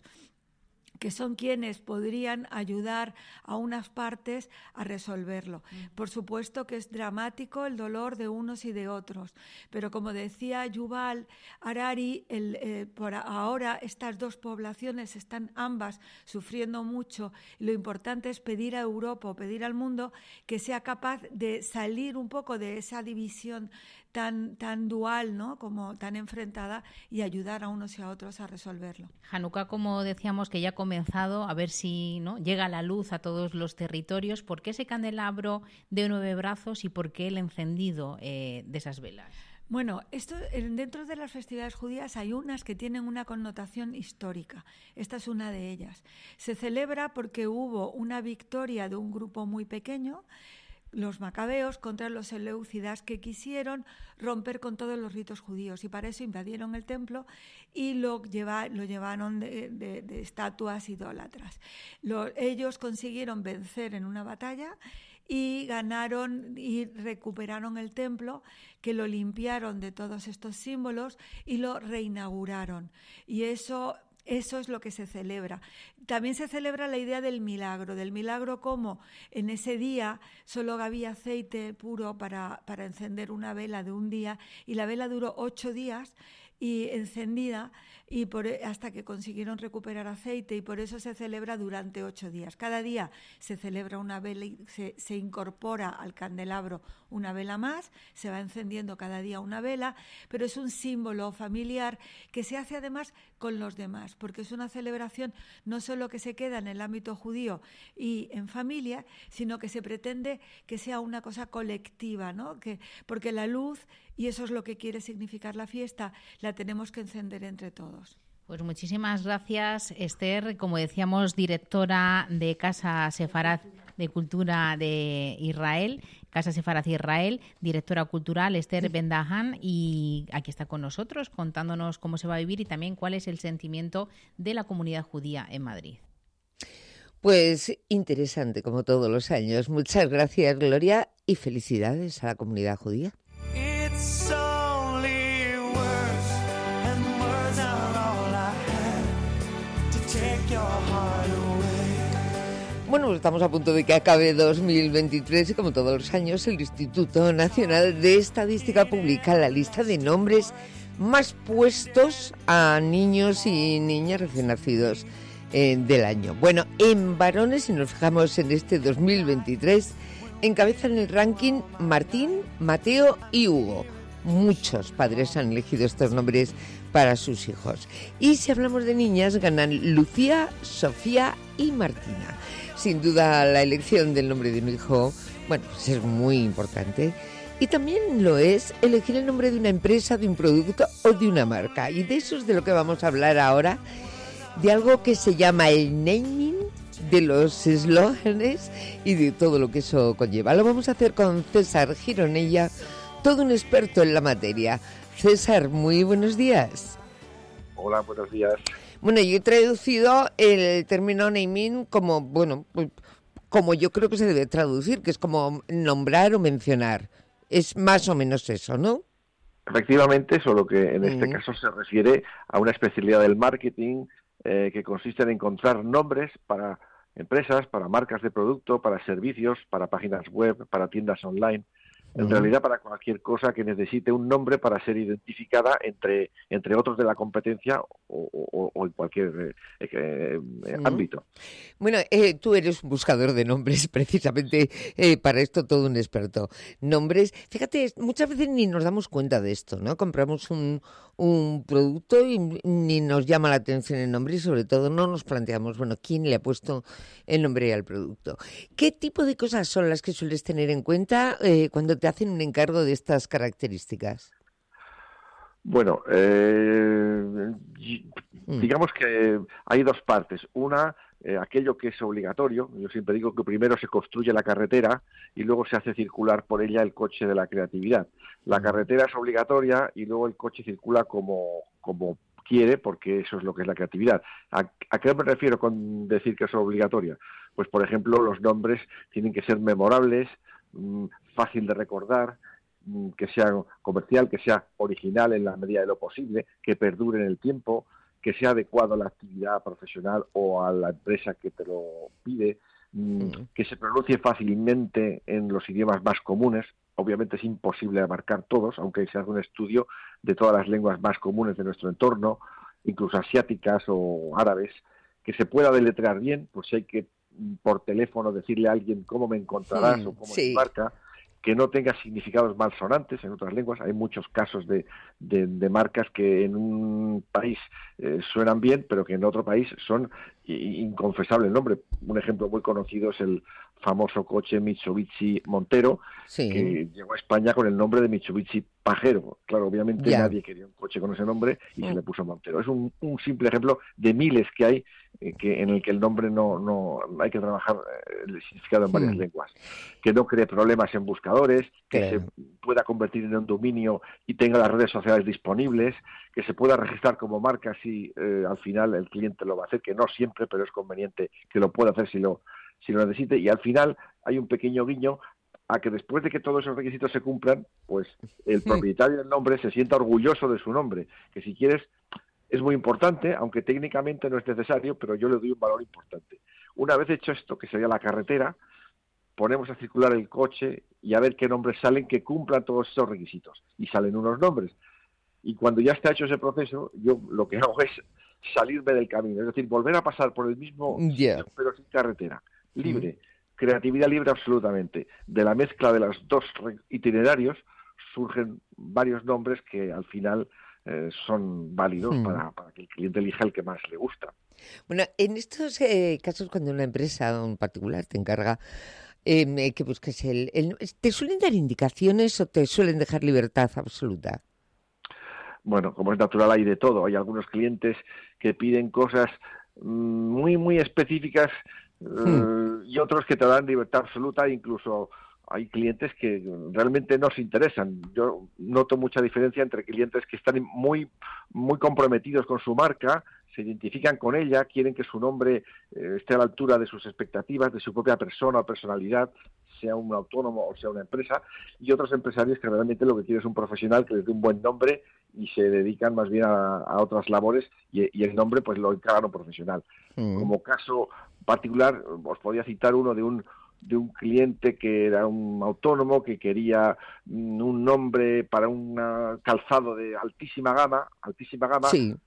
que son quienes podrían ayudar a unas partes a resolverlo. Mm. Por supuesto que es dramático el dolor de unos y de otros, pero como decía Yuval Harari, el, eh, por ahora estas dos poblaciones están ambas sufriendo mucho, y lo importante es pedir a Europa o pedir al mundo que sea capaz de salir un poco de esa división tan, tan dual, ¿no?, como tan enfrentada, y ayudar a unos y a otros a resolverlo. Hanukkah, como decíamos, que ya ha comenzado, a ver si, ¿no?, llega la luz a todos los territorios. ¿Por qué ese candelabro de nueve brazos y por qué el encendido eh, de esas velas? Bueno, esto, dentro de las festividades judías hay unas que tienen una connotación histórica. Esta es una de ellas. Se celebra porque hubo una victoria de un grupo muy pequeño, los macabeos, contra los seleucidas, que quisieron romper con todos los ritos judíos, y para eso invadieron el templo y lo, lleva, lo llevaron de, de, de estatuas idólatras. Lo, ellos consiguieron vencer en una batalla y ganaron y recuperaron el templo, que lo limpiaron de todos estos símbolos y lo reinauguraron. Y eso... Eso es lo que se celebra. También se celebra la idea del milagro, del milagro como en ese día solo había aceite puro para, para encender una vela de un día, y la vela duró ocho días y encendida, y por, hasta que consiguieron recuperar aceite, y por eso se celebra durante ocho días. Cada día se celebra una vela y se, se incorpora al candelabro una vela más, se va encendiendo cada día una vela, pero es un símbolo familiar que se hace además con los demás, porque es una celebración no solo que se queda en el ámbito judío y en familia, sino que se pretende que sea una cosa colectiva, ¿no? Que, porque la luz, y eso es lo que quiere significar la fiesta, la tenemos que encender entre todos. Pues muchísimas gracias, Esther. Como decíamos, directora de Casa Sefarad de Cultura de Israel, Casa Sefarad Israel, directora cultural, Esther Ben-Dahan, y aquí está con nosotros contándonos cómo se va a vivir y también cuál es el sentimiento de la comunidad judía en Madrid. Pues interesante, como todos los años. Muchas gracias, Gloria, y felicidades a la comunidad judía. Bueno, estamos a punto de que acabe dos mil veintitrés y, como todos los años, el Instituto Nacional de Estadística publica la lista de nombres más puestos a niños y niñas recién nacidos eh, del año. Bueno, en varones, si nos fijamos en este dos mil veintitrés, encabezan el ranking Martín, Mateo y Hugo. Muchos padres han elegido estos nombres para sus hijos. Y si hablamos de niñas, ganan Lucía, Sofía y Martina. Sin duda, la elección del nombre de un hijo, bueno, pues es muy importante. Y también lo es elegir el nombre de una empresa, de un producto o de una marca. Y de eso es de lo que vamos a hablar ahora, de algo que se llama el naming, de los eslóganes y de todo lo que eso conlleva. Lo vamos a hacer con César Gironella, todo un experto en la materia. César, muy buenos días. Hola, buenos días. Bueno, yo he traducido el término naming como, bueno, como yo creo que se debe traducir, que es como nombrar o mencionar. Es más o menos eso, ¿no? Efectivamente, solo que en este mm. caso se refiere a una especialidad del marketing eh, que consiste en encontrar nombres para empresas, para marcas de producto, para servicios, para páginas web, para tiendas online. En realidad, para cualquier cosa que necesite un nombre para ser identificada entre, entre otros de la competencia o, o, o en cualquier eh, eh, Mm. ámbito. Bueno, eh, tú eres un buscador de nombres, precisamente eh, para esto todo un experto. Nombres, fíjate, muchas veces ni nos damos cuenta de esto, ¿no? Compramos un, un producto y ni nos llama la atención el nombre y sobre todo no nos planteamos, bueno, ¿quién le ha puesto el nombre al producto? ¿Qué tipo de cosas son las que sueles tener en cuenta eh, cuando te hacen un encargo de estas características? Bueno, eh, digamos que hay dos partes. Una, eh, aquello que es obligatorio. Yo siempre digo que primero se construye la carretera y luego se hace circular por ella el coche de la creatividad. La carretera es obligatoria y luego el coche circula como, como quiere, porque eso es lo que es la creatividad. ¿A, a qué me refiero con decir que es obligatoria? Pues, por ejemplo, los nombres tienen que ser memorables, mmm, fácil de recordar, que sea comercial, que sea original en la medida de lo posible, que perdure en el tiempo, que sea adecuado a la actividad profesional o a la empresa que te lo pide, mm. que se pronuncie fácilmente en los idiomas más comunes. Obviamente es imposible abarcar todos, aunque se hace un estudio de todas las lenguas más comunes de nuestro entorno, incluso asiáticas o árabes, que se pueda deletrear bien, pues hay que por teléfono decirle a alguien cómo me encontrarás mm, o cómo sí. me marca, que no tenga significados malsonantes en otras lenguas. Hay muchos casos de, de, de marcas que en un país eh, suenan bien, pero que en otro país son inconfesable el nombre. Un ejemplo muy conocido es el famoso coche Mitsubishi Montero, sí. que llegó a España con el nombre de Mitsubishi Pajero. Claro, obviamente ya. nadie quería un coche con ese nombre y mm. se le puso Montero. Es un, un simple ejemplo de miles que hay eh, que en el que el nombre no, no hay que trabajar eh, el significado en varias mm. lenguas. Que no cree problemas en buscadores, que claro. se pueda convertir en un dominio y tenga las redes sociales disponibles, que se pueda registrar como marca si eh, al final el cliente lo va a hacer, que no siempre, pero es conveniente que lo pueda hacer si lo si lo necesite, y al final hay un pequeño guiño a que después de que todos esos requisitos se cumplan, pues el propietario del nombre se sienta orgulloso de su nombre, que si quieres es muy importante, aunque técnicamente no es necesario, pero yo le doy un valor importante. Una vez hecho esto, que sería la carretera, ponemos a circular el coche y a ver qué nombres salen que cumplan todos esos requisitos, y salen unos nombres. Y cuando ya está hecho ese proceso, yo lo que hago es salirme del camino, es decir, volver a pasar por el mismo yeah. sitio, pero sin carretera. Libre, mm. creatividad libre absolutamente. De la mezcla de los dos itinerarios surgen varios nombres que al final eh, son válidos mm. para, para que el cliente elija el que más le gusta. Bueno, en estos eh, casos cuando una empresa o un particular te encarga eh, que busques el, el... ¿Te suelen dar indicaciones o te suelen dejar libertad absoluta? Bueno, como es natural hay de todo. Hay algunos clientes que piden cosas muy, muy específicas Hmm. y otros que te dan libertad absoluta. Incluso hay clientes que realmente no se interesan. Yo noto mucha diferencia entre clientes que están muy muy comprometidos con su marca, se identifican con ella, quieren que su nombre eh, esté a la altura de sus expectativas, de su propia persona o personalidad, sea un autónomo o sea una empresa, y otros empresarios que realmente lo que quieren es un profesional que les dé un buen nombre y se dedican más bien a, a otras labores y, y el nombre pues lo encargan un profesional. Mm. Como caso particular, os podría citar uno de un de un cliente que era un autónomo que quería un nombre para un calzado de altísima gama, altísima gama. Sí.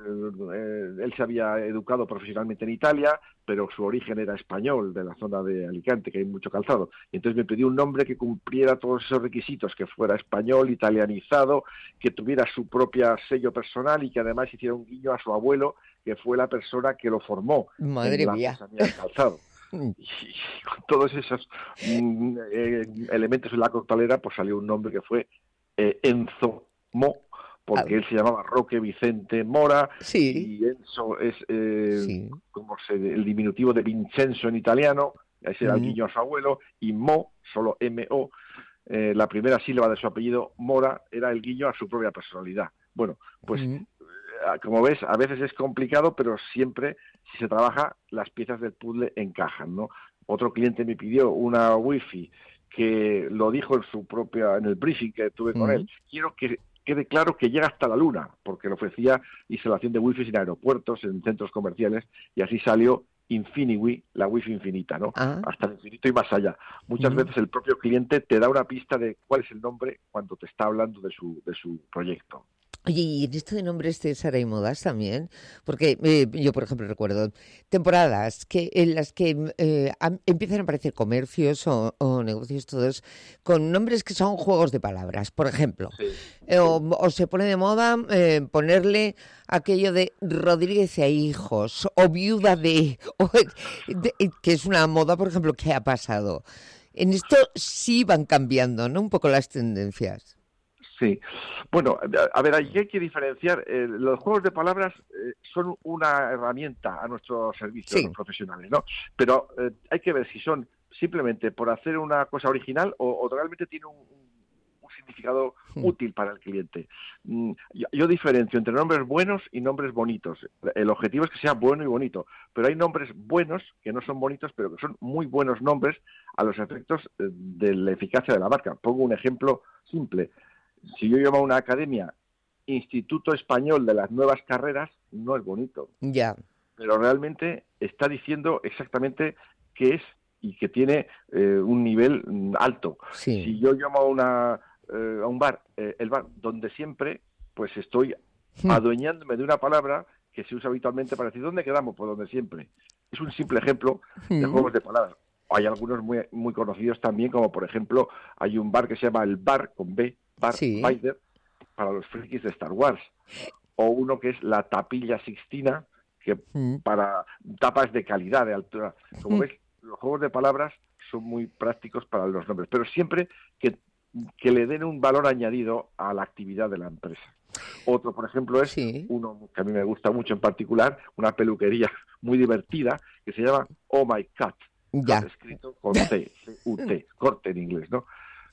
Eh, él se había educado profesionalmente en Italia, pero su origen era español, de la zona de Alicante, que hay mucho calzado. Y entonces me pidió un nombre que cumpliera todos esos requisitos, que fuera español, italianizado, que tuviera su propio sello personal y que además hiciera un guiño a su abuelo, que fue la persona que lo formó. Madre en la mía. artesanía del calzado. Y con todos esos mm, eh, elementos en la coctelera, pues salió un nombre que fue eh, Enzo Mo, porque ah. él se llamaba Roque Vicente Mora, sí. y Enzo es eh, sí. como se, el diminutivo de Vincenzo en italiano, ese era mm. el guiño a su abuelo, y Mo, solo M O, eh, la primera sílaba de su apellido, Mora, era el guiño a su propia personalidad. Bueno, pues mm. como ves, a veces es complicado, pero siempre, si se trabaja, las piezas del puzzle encajan, ¿no? Otro cliente me pidió una wifi que lo dijo en su propia, en el briefing que tuve con mm. él. Quiero que quede claro que llega hasta la Luna, porque le ofrecía instalación de wifi en aeropuertos, en centros comerciales, y así salió InfiniWi, la wifi infinita, ¿no? Ah. Hasta el infinito y más allá. Muchas Mm. veces el propio cliente te da una pista de cuál es el nombre cuando te está hablando de su, de su proyecto. Oye, y en esto de nombres de Sara y modas también, porque eh, yo, por ejemplo, recuerdo temporadas que en las que eh, am- empiezan a aparecer comercios o, o negocios todos con nombres que son juegos de palabras, por ejemplo. Eh, o, o se pone de moda eh, ponerle aquello de Rodríguez e hijos, o viuda de, o de- que es una moda, por ejemplo, que ha pasado. En esto sí van cambiando, ¿no? Un poco las tendencias. Sí. Bueno, a a ver, aquí hay que diferenciar. Eh, los juegos de palabras eh, son una herramienta a nuestro servicio, Sí. los profesionales, ¿no? Pero eh, hay que ver si son simplemente por hacer una cosa original o, o realmente tiene un, un significado Mm. útil para el cliente. Mm, Yo, yo diferencio entre nombres buenos y nombres bonitos. El objetivo es que sea bueno y bonito, pero hay nombres buenos que no son bonitos, pero que son muy buenos nombres a los efectos eh, de la eficacia de la marca. Pongo un ejemplo simple. Si yo llamo a una academia Instituto Español de las Nuevas Carreras, no es bonito, Ya. pero realmente está diciendo exactamente qué es y que tiene eh, un nivel mm, alto. Sí. Si yo llamo a, una, eh, a un bar, eh, el bar donde siempre, pues estoy adueñándome de una palabra que se usa habitualmente para decir ¿dónde quedamos? Pues donde siempre. Es un simple ejemplo de Mm. juegos de palabras. Hay algunos muy, muy conocidos también, como por ejemplo, hay un bar que se llama el Bar, con B, Bar Sí. Vader, para los frikis de Star Wars. O uno que es la Tapilla Sixtina, que Mm. para tapas de calidad, de altura. Como Mm. ves, los juegos de palabras son muy prácticos para los nombres, pero siempre que, que le den un valor añadido a la actividad de la empresa. Otro, por ejemplo, es uno que a mí me gusta mucho en particular, una peluquería muy divertida que se llama Oh My Cut. Ya. Escrito con T, C U T, corte en inglés, ¿no?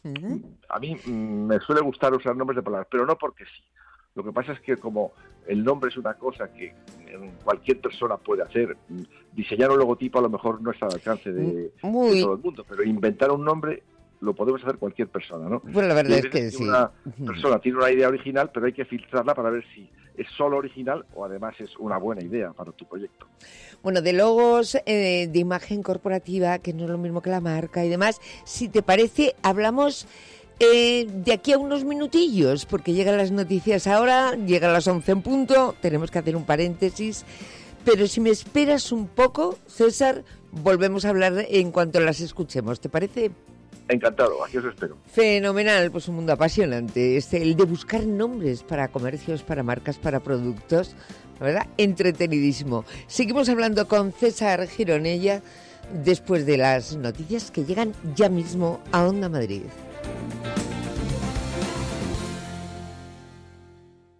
A mí mm, me suele gustar usar nombres de palabras, pero no porque sí. Lo que pasa es que como el nombre es una cosa que mm, cualquier persona puede hacer, mm, diseñar un logotipo a lo mejor no está al alcance de, Muy. de todo el mundo, pero inventar un nombre lo podemos hacer cualquier persona, ¿no? Bueno, la verdad Y hay es que veces sí. Una Ujú. persona tiene una idea original, pero hay que filtrarla para ver si es solo original o además es una buena idea para tu proyecto. Bueno, de logos, eh, de imagen corporativa, que no es lo mismo que la marca y demás, si te parece, hablamos eh, de aquí a unos minutillos, porque llegan las noticias ahora, llegan las once en punto, tenemos que hacer un paréntesis, pero si me esperas un poco, César, volvemos a hablar en cuanto las escuchemos, ¿te parece? Encantado, aquí os espero. Fenomenal, pues un mundo apasionante, este, el de buscar nombres para comercios, para marcas, para productos, la verdad, entretenidísimo. Seguimos hablando con César Gironella después de las noticias que llegan ya mismo a Onda Madrid.